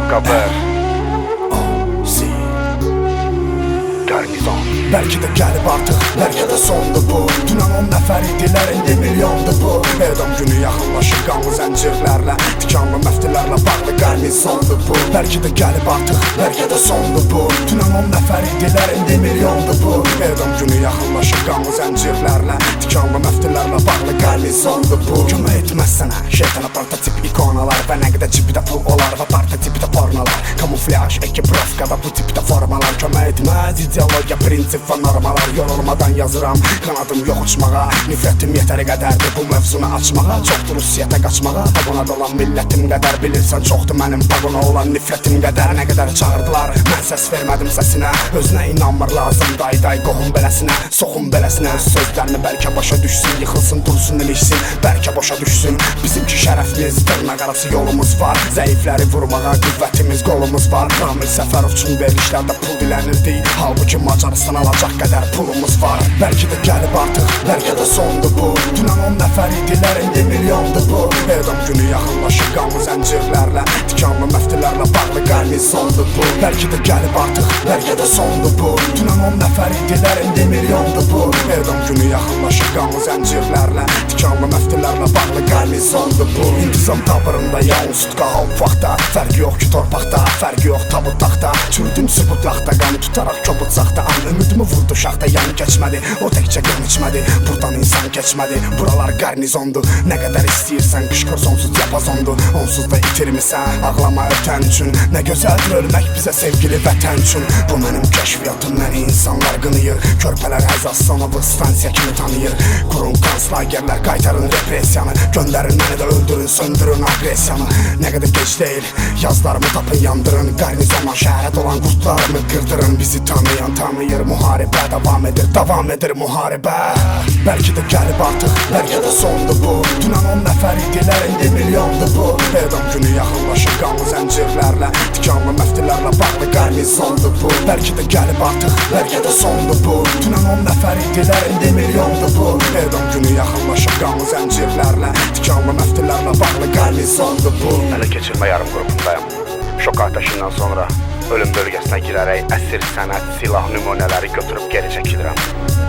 Qəbər Garnizon. Belki de gəlib artıq, bəlkə də sondur bu. Dünən 10 nəfər idilər, indi milyondur bu. Edam günü yaxınlaşır qanlı zəncirlərlə, tikanlı məftilərlə bağlı qarnizondur bu. Belki de gəlib artıq, bəlkə də sondur bu. Dünən 10 nəfər idilər, indi milyondur bu. Edam günü yaxınlaşır qanlı zəncirlərlə, tikanlı məftilərlə bağlı qarnizondur bu. Kömək etməz sənə şeytana prototip ikonalar və nə qədər cibdə pul olar və partitipdə pornolar, kamuflyaj, ekiprovka və bu tipdə formalar. Kömək etməz ideologiya, prinsip və normalar. Yorulmadan yazıram, qanadım yox uçmağa. Nifrətim yetəri qədərdir bu mövzunu açmağa. Çoxdur Rusiyyətə qaçmağa, paqona dolan millətim qədər. Bilirsən çoxdur mənim paqona olan nifrətim qədər. Nə qədər çağırdılar, mən səs vermədim səsinə. Özünə inanmır lazım, day qohum beləsinə, soxum beləsinə. Öz sözlərini bəlkə başa düşsün, yıxılsın, dursun, ilişsin, bəlkə başa düşsün. Bizimki şərəfimiz, dırnaq arası yolumuz var. Zəifləri vurmağa qüvvətimiz, qolumuz var. Ramil Səfərov üçün verilişlərdə pul dilənirdi, halbuki Macaristan alacaq qədər pulumuz var. Bəlkə də gəlib artıq, bəlkə də sondur bu. Dünən 10 nəfər idilər, indi milyondur bu. Edam günü yaxınlaşır qanlı zəncirlərlə, tikanlı məftilərlə bağlı qarnizondur bu. Bəlkə də gəlib artıq, bəlkə də sondur bu. Dünən 10 nəfər idilər, indi milyondur bu. Edam günü yaxınlaşır qanlı zəncirlərlə, tikanlı məftilərlə bağlı qarnizondur bu. İntizam tabırında yalnız tutqa halk vaxtda. Fərqi yox ki torpaqda, fərqi yox tabut taxta. Çürüdüm sübut laxta, qanı tutaraq kobud saxta. Ümidimi vurdu şaxta, yan keçmədi. O təkcə qan içmədi, buradan insan keçmədi. Buralar qarnizondur, nə qədər istəyirsən qışqır, sonsuz yapazondur. Onsuz da itirmisən, ağlama ötən üçün. Nə gözəldir ölmək bizə sevgili vətən üçün. Bu mənim kəşfiyyatım, məni insanlar qınıyır. Körpələr Həzasanovu stansiya kimi tanıyır. Qurun konslagerlər, qaytarın repressiyanı. Göndərin məni də öldürün, söndürün agresiyanı. Nə qədər gec deyil, yazlarımı tapın, yandırın. Qarnizondan şəhərə dolan qurtlarımı qırdırın. Bizi tanıyan tanıyır, müharibə davam edir müharibə. Bəlkə də gəlib artıq, bəlkə də sondur bu. Dünən 10 nəfər idilər, indi milyondur bu. Edam günü yaxınlaşır qanlı zəncirlərlə, tikanlı məftilərlə bağlı qarnizondur bu. Bəlkə də gəlib artıq, bəlkə də sondur bu. Dünən 10 nəfər idilər, indi milyondur bu. Edam günü yaxınlaşır qanlı zəncirlərlə, tikanlı məftilərlə bağlı qarnizondur bu. Ələ keçirmə yarım qrupundayım. Şok atəşindən sonra ölüm bölgəsinə girərək əsir, sənət, silah nümunələri götürüb geri çəkilirəm.